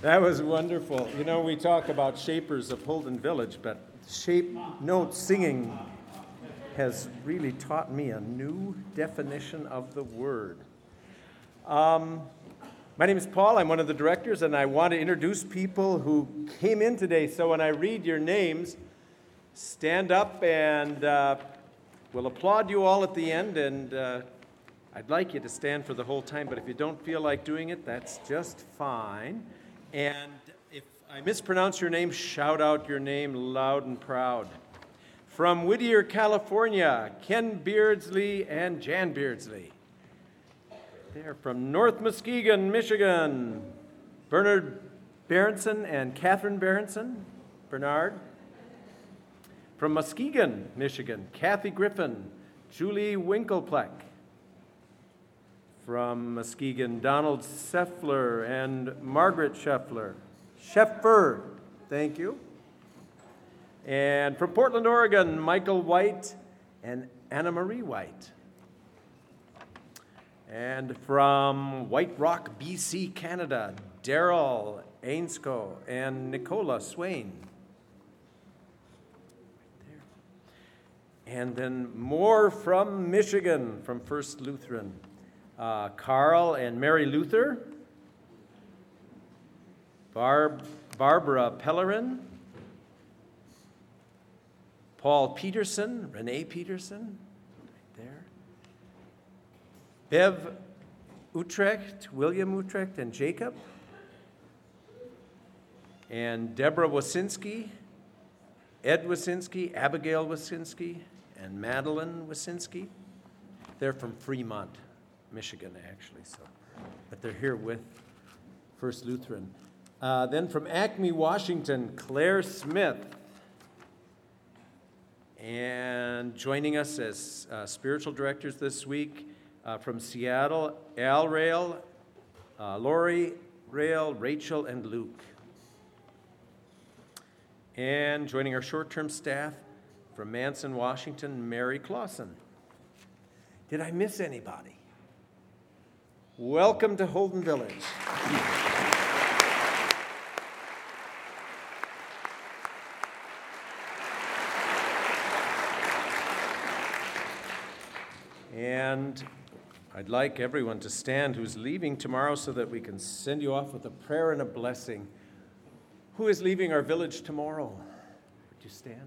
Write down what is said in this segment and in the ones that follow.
That was wonderful. You know, we talk about shapers of Holden Village, but shape note singing has really taught me a new definition of the word. My name is Paul. I'm one of the directors, and I want to introduce people who came in today. So when I read your names, stand up, and we'll applaud you all at the end, and I'd like you to stand for the whole time, but if you don't feel like doing it, that's just fine. And if I mispronounce your name, shout out your name loud and proud. From Whittier, California, Ken Beardsley and Jan Beardsley. They're from North Muskegon, Michigan, Bernard Berenson and Catherine Berenson. Bernard. From Muskegon, Michigan, Kathy Griffin, Julie Winklepleck. From Muskegon, Donald Scheffler and Margaret Scheffler. Scheffer, thank you. And from Portland, Oregon, Michael White and Anna Marie White. And from White Rock, BC, Canada, Daryl Ainscoe and Nicola Swain. And then more from Michigan, from First Lutheran. Carl and Mary Luther, Barbara Pellerin, Paul Peterson, Renee Peterson, right there, Bev Utrecht, William Utrecht, and Jacob, and Deborah Wasinski, Ed Wasinski, Abigail Wasinski, and Madeline Wasinski. They're from Fremont, Michigan, actually, but they're here with First Lutheran. Then from Acme, Washington, Claire Smith. And joining us as spiritual directors this week from Seattle, Al Rail, Lori Rail, Rachel, and Luke. And joining our short-term staff from Manson, Washington, Mary Clausen. Did I miss anybody? Welcome to Holden Village. And I'd like everyone to stand who's leaving tomorrow so that we can send you off with a prayer and a blessing. Who is leaving our village tomorrow? Would you stand?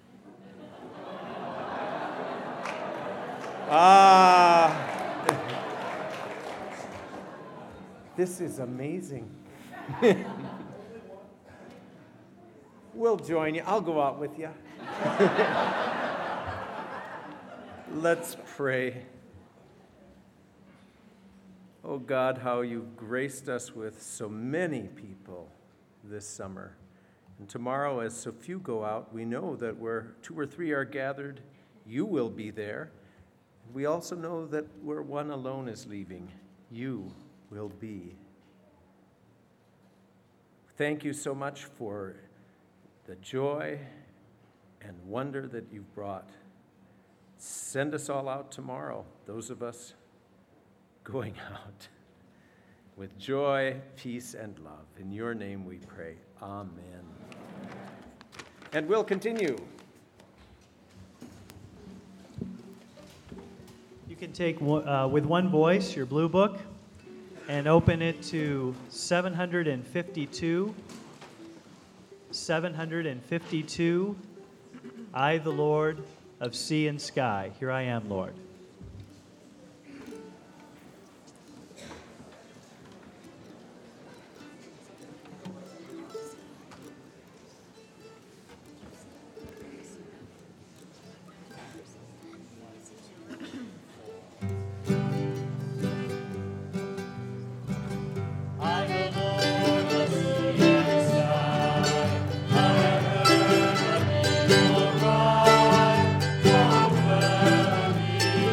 This is amazing. We'll join you. I'll go out with you. Let's pray. Oh God, how you've graced us with so many people this summer. And tomorrow, as so few go out, we know that where 2 or 3 are gathered, you will be there. We also know that where one alone is leaving, you will be. Thank you so much for the joy and wonder that you've brought. Send us all out tomorrow, those of us going out, with joy, peace, and love. In your name we pray. Amen. And we'll continue. You can take, with one voice, your blue book and open it to 752. 752. I, the Lord of sea and sky. Here I am, Lord. Be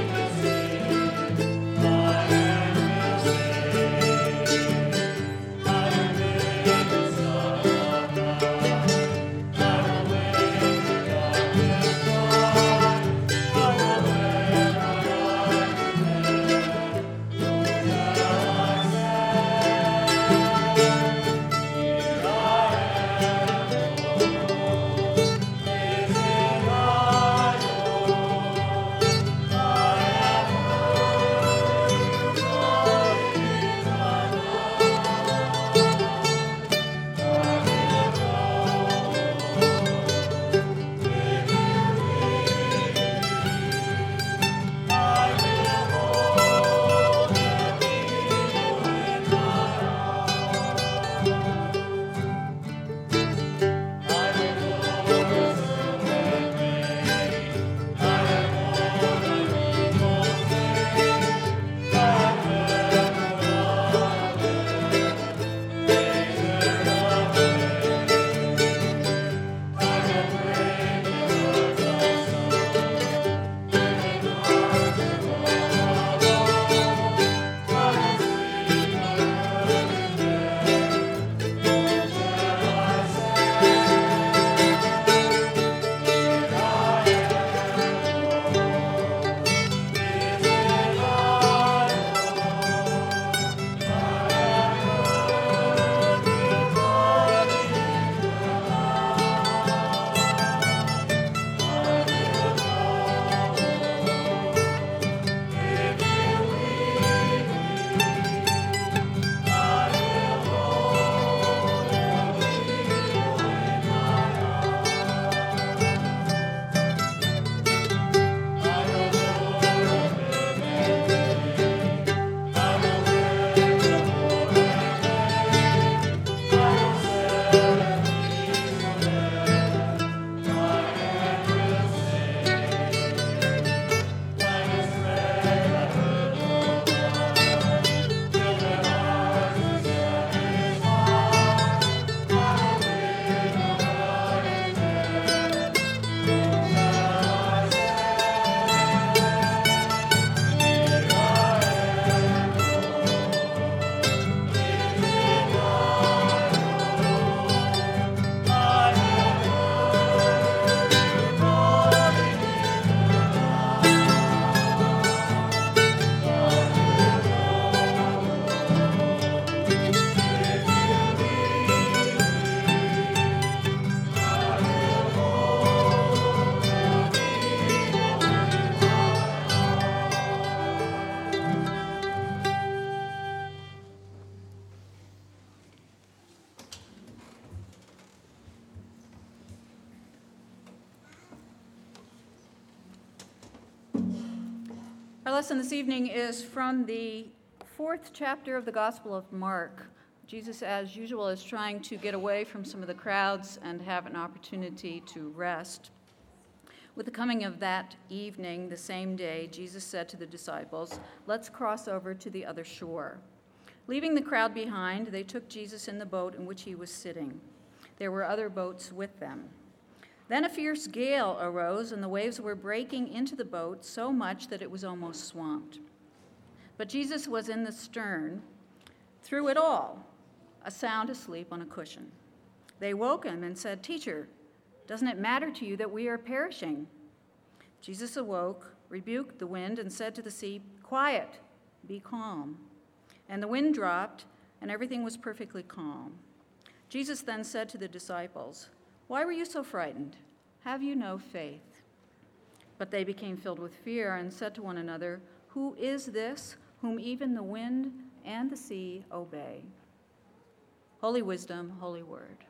lesson this evening is from the 4th chapter of the Gospel of Mark. Jesus, as usual, is trying to get away from some of the crowds and have an opportunity to rest. With the coming of that evening, the same day, Jesus said to the disciples, "Let's cross over to the other shore." Leaving the crowd behind, they took Jesus in the boat in which he was sitting. There were other boats with them. Then a fierce gale arose, and the waves were breaking into the boat so much that it was almost swamped. But Jesus was in the stern, through it all, sound asleep on a cushion. They woke him and said, "Teacher, doesn't it matter to you that we are perishing?" Jesus awoke, rebuked the wind, and said to the sea, "Quiet, be calm." And the wind dropped, and everything was perfectly calm. Jesus then said to the disciples, "Why were you so frightened? Have you no faith?" But they became filled with fear and said to one another, "Who is this whom even the wind and the sea obey?" Holy wisdom, holy word.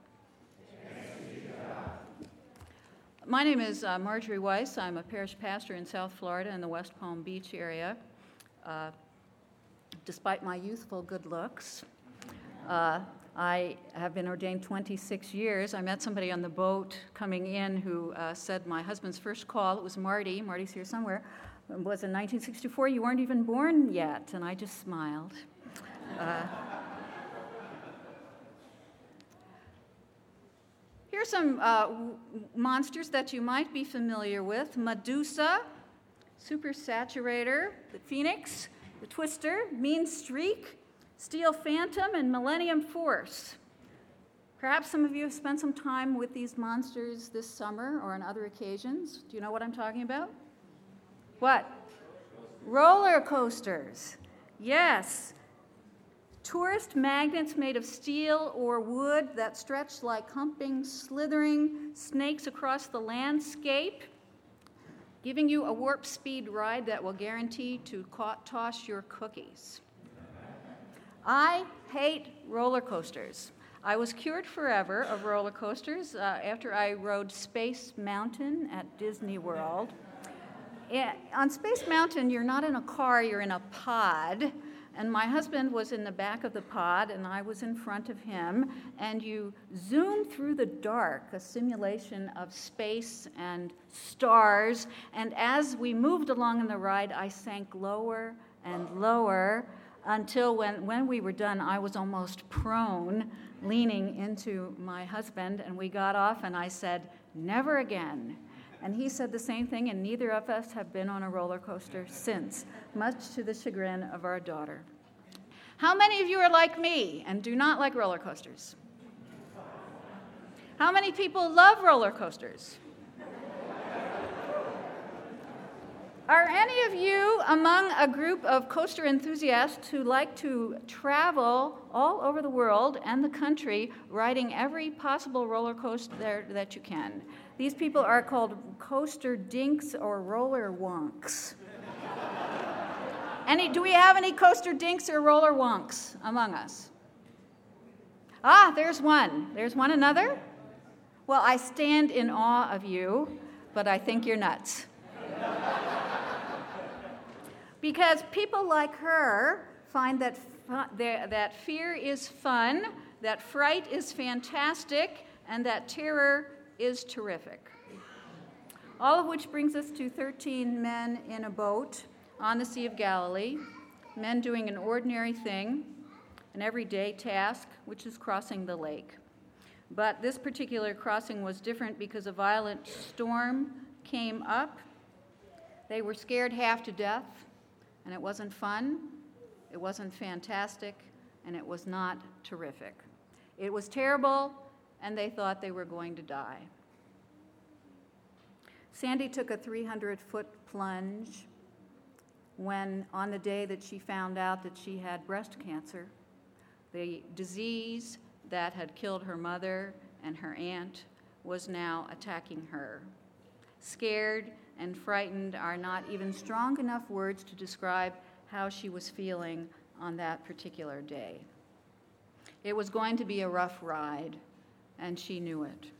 My name is Marjorie Weiss. I'm a parish pastor in South Florida in the West Palm Beach area. Despite my youthful good looks, I have been ordained 26 years. I met somebody on the boat coming in who said my husband's first call, it was Marty, Marty's here somewhere, was in 1964. You weren't even born yet, and I just smiled. Here are some monsters that you might be familiar with. Medusa, Supersaturator, the Phoenix, the Twister, Mean Streak, Steel Phantom, and Millennium Force. Perhaps some of you have spent some time with these monsters this summer or on other occasions. Do you know what I'm talking about? What? Roller coasters. Yes. Tourist magnets made of steel or wood that stretch like humping, slithering snakes across the landscape, giving you a warp speed ride that will guarantee to toss your cookies. I hate roller coasters. I was cured forever of roller coasters after I rode Space Mountain at Disney World. On Space Mountain, you're not in a car, you're in a pod. And my husband was in the back of the pod, and I was in front of him. And you zoom through the dark, a simulation of space and stars. And as we moved along in the ride, I sank lower and lower until when we were done, I was almost prone, leaning into my husband. And we got off, and I said, "Never again." And he said the same thing, and neither of us have been on a roller coaster since, much to the chagrin of our daughter. How many of you are like me and do not like roller coasters? How many people love roller coasters? Are any of you among a group of coaster enthusiasts who like to travel all over the world and the country riding every possible roller coaster that you can? These people are called coaster dinks or roller wonks. Do we have any coaster dinks or roller wonks among us? Ah, there's one. There's one another? Well, I stand in awe of you, but I think you're nuts. Because people like her find that fear is fun, that fright is fantastic, and that terror is terrific. All of which brings us to 13 men in a boat on the Sea of Galilee, men doing an ordinary thing, an everyday task, which is crossing the lake. But this particular crossing was different because a violent storm came up. They were scared half to death, and it wasn't fun, it wasn't fantastic, and it was not terrific. It was terrible, and they thought they were going to die. Sandy took a 300-foot plunge when, on the day that she found out that she had breast cancer, the disease that had killed her mother and her aunt was now attacking her. Scared and frightened are not even strong enough words to describe how she was feeling on that particular day. It was going to be a rough ride, and she knew it.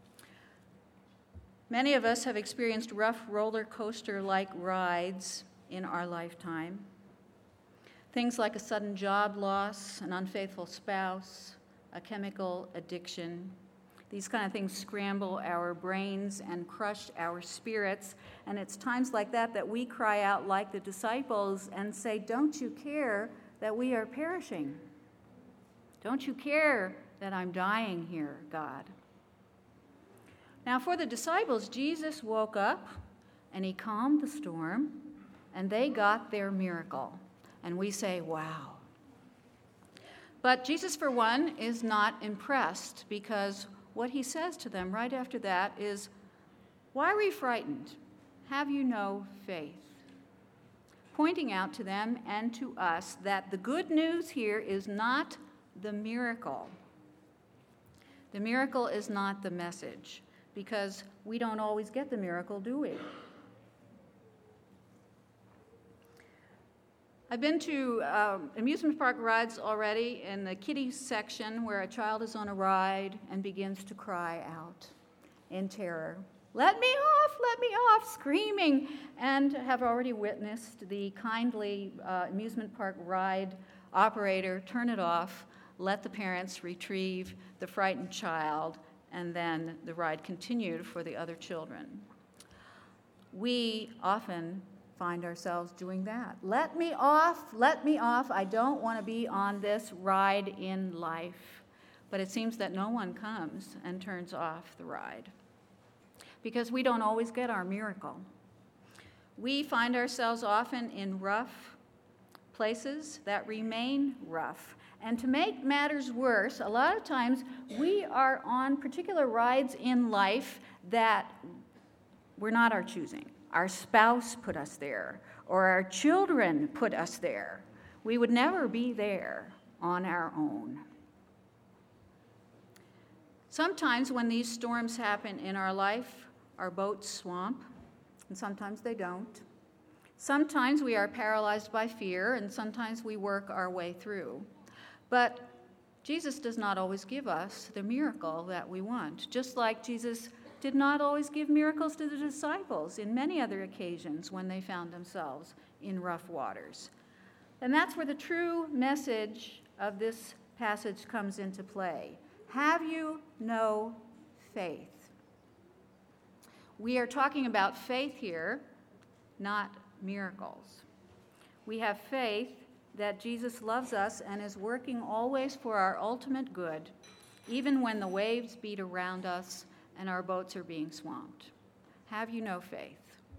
Many of us have experienced rough roller coaster-like rides in our lifetime. Things like a sudden job loss, an unfaithful spouse, a chemical addiction. These kind of things scramble our brains and crush our spirits. And it's times like that that we cry out like the disciples and say, "Don't you care that we are perishing? Don't you care that I'm dying here, God?" Now, for the disciples, Jesus woke up and he calmed the storm, and they got their miracle. And we say, wow. But Jesus, for one, is not impressed, because what he says to them right after that is, "Why were you frightened? Have you no faith?" Pointing out to them and to us that the good news here is not the miracle. The miracle is not the message, because we don't always get the miracle, do we? I've been to amusement park rides already in the kiddie section where a child is on a ride and begins to cry out in terror. Let me off, screaming, and have already witnessed the kindly amusement park ride operator turn it off, let the parents retrieve the frightened child, and then the ride continued for the other children. We often find ourselves doing that. Let me off, I don't want to be on this ride in life. But it seems that no one comes and turns off the ride, because we don't always get our miracle. We find ourselves often in rough places that remain rough. And to make matters worse, a lot of times we are on particular rides in life that were not our choosing. Our spouse put us there, or our children put us there. We would never be there on our own. Sometimes when these storms happen in our life, our boats swamp, and sometimes they don't. Sometimes we are paralyzed by fear, and sometimes we work our way through. But Jesus does not always give us the miracle that we want, just like Jesus did not always give miracles to the disciples in many other occasions when they found themselves in rough waters. And that's where the true message of this passage comes into play. Have you no faith? We are talking about faith here, not miracles. We have faith that Jesus loves us and is working always for our ultimate good, even when the waves beat around us and our boats are being swamped. Have you no faith?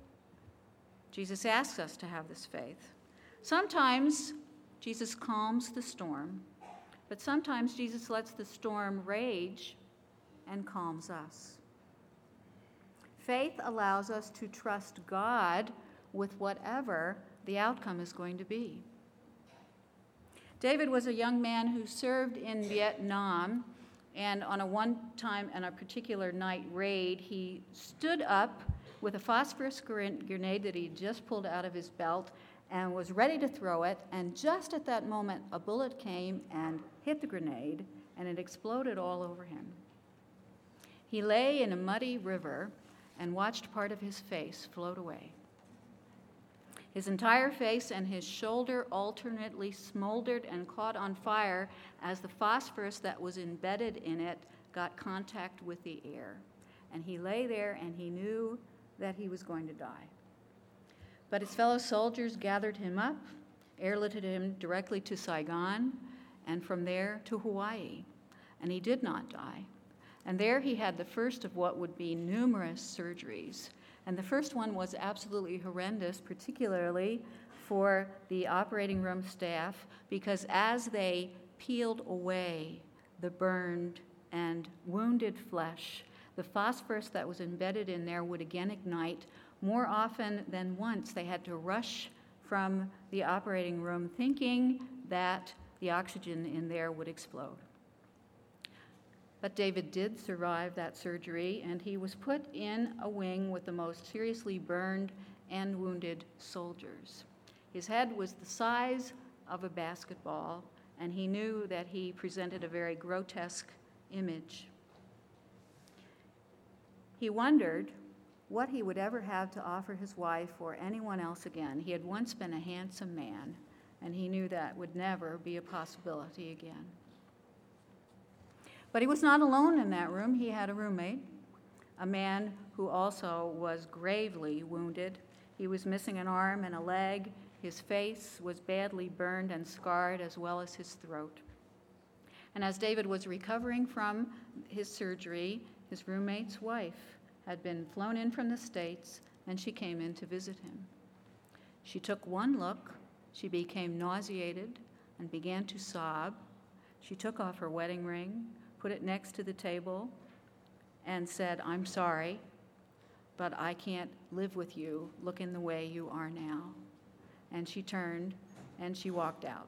Jesus asks us to have this faith. Sometimes Jesus calms the storm, but sometimes Jesus lets the storm rage and calms us. Faith allows us to trust God with whatever the outcome is going to be. David was a young man who served in Vietnam, and on a particular night raid, he stood up with a phosphorus grenade that he just pulled out of his belt and was ready to throw it, and just at that moment, a bullet came and hit the grenade, and it exploded all over him. He lay in a muddy river and watched part of his face float away. His entire face and his shoulder alternately smoldered and caught on fire as the phosphorus that was embedded in it got contact with the air. And he lay there and he knew that he was going to die. But his fellow soldiers gathered him up, airlifted him directly to Saigon, and from there to Hawaii. And he did not die. And there he had the first of what would be numerous surgeries. And the first one was absolutely horrendous, particularly for the operating room staff, because as they peeled away the burned and wounded flesh, the phosphorus that was embedded in there would again ignite. More often than once, they had to rush from the operating room thinking that the oxygen in there would explode. But David did survive that surgery, and he was put in a wing with the most seriously burned and wounded soldiers. His head was the size of a basketball, and he knew that he presented a very grotesque image. He wondered what he would ever have to offer his wife or anyone else again. He had once been a handsome man, and he knew that would never be a possibility again. But he was not alone in that room. He had a roommate, a man who also was gravely wounded. He was missing an arm and a leg. His face was badly burned and scarred, as well as his throat. And as David was recovering from his surgery, his roommate's wife had been flown in from the States, and she came in to visit him. She took one look, she became nauseated, and began to sob. She took off her wedding ring, put it next to the table, and said, "I'm sorry, but I can't live with you looking the way you are now." And she turned and she walked out.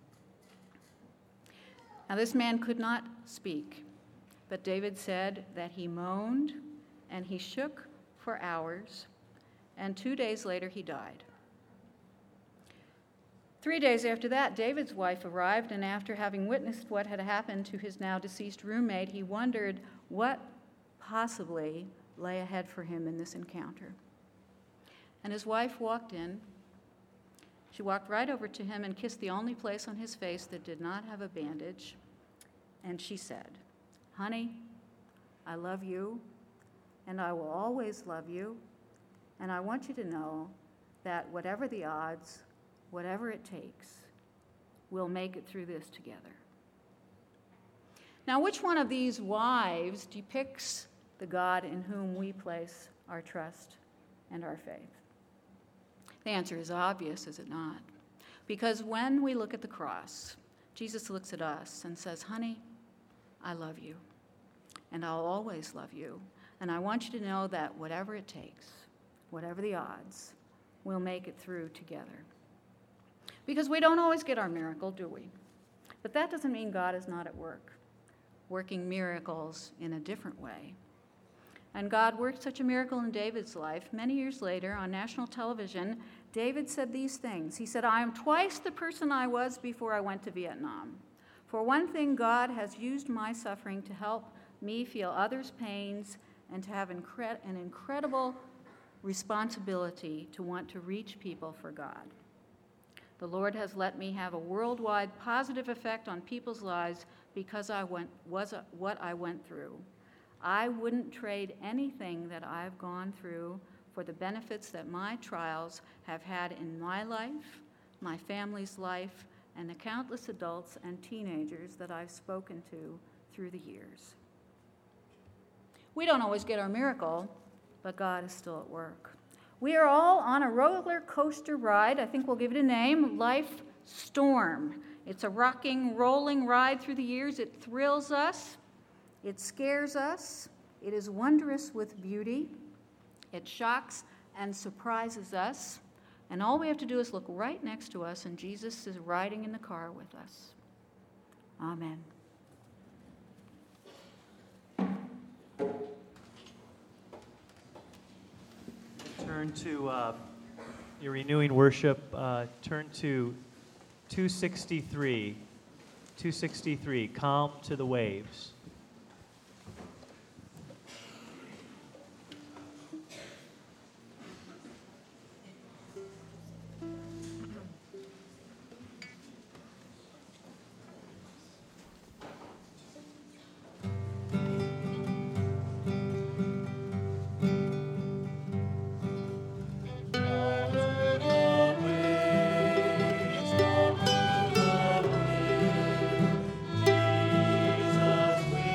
Now this man could not speak, but David said that he moaned and he shook for hours, and 2 days later he died. 3 days after that, David's wife arrived, and after having witnessed what had happened to his now deceased roommate, he wondered what possibly lay ahead for him in this encounter. And his wife walked in. She walked right over to him and kissed the only place on his face that did not have a bandage. And she said, "Honey, I love you, and I will always love you. And I want you to know that whatever the odds, whatever it takes, we'll make it through this together." Now, which one of these wives depicts the God in whom we place our trust and our faith? The answer is obvious, is it not? Because when we look at the cross, Jesus looks at us and says, "Honey, I love you, and I'll always love you. And I want you to know that whatever it takes, whatever the odds, we'll make it through together." Because we don't always get our miracle, do we? But that doesn't mean God is not at work, working miracles in a different way. And God worked such a miracle in David's life. Many years later, on national television, David said these things. He said, "I am twice the person I was before I went to Vietnam. For one thing, God has used my suffering to help me feel others' pains and to have an incredible responsibility to want to reach people for God. The Lord has let me have a worldwide positive effect on people's lives because what I went through. I wouldn't trade anything that I've gone through for the benefits that my trials have had in my life, my family's life, and the countless adults and teenagers that I've spoken to through the years." We don't always get our miracle, but God is still at work. We are all on a roller coaster ride. I think we'll give it a name, Life Storm. It's a rocking, rolling ride through the years. It thrills us. It scares us. It is wondrous with beauty. It shocks and surprises us. And all we have to do is look right next to us, and Jesus is riding in the car with us. Amen. Turn to your renewing worship. Turn to 263. 263, Calm to the Waves. Jesus, we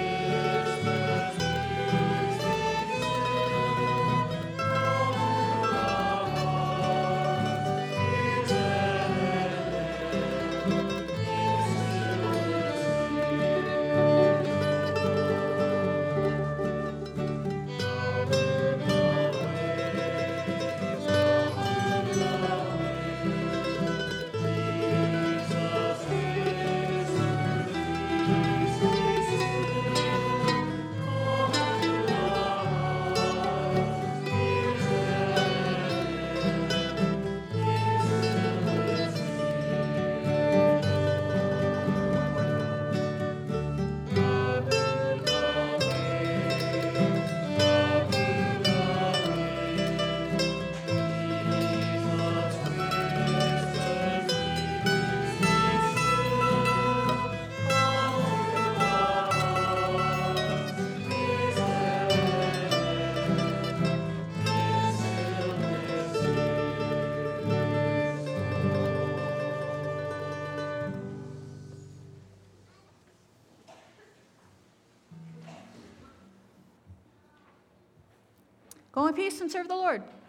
Go in peace and serve the Lord.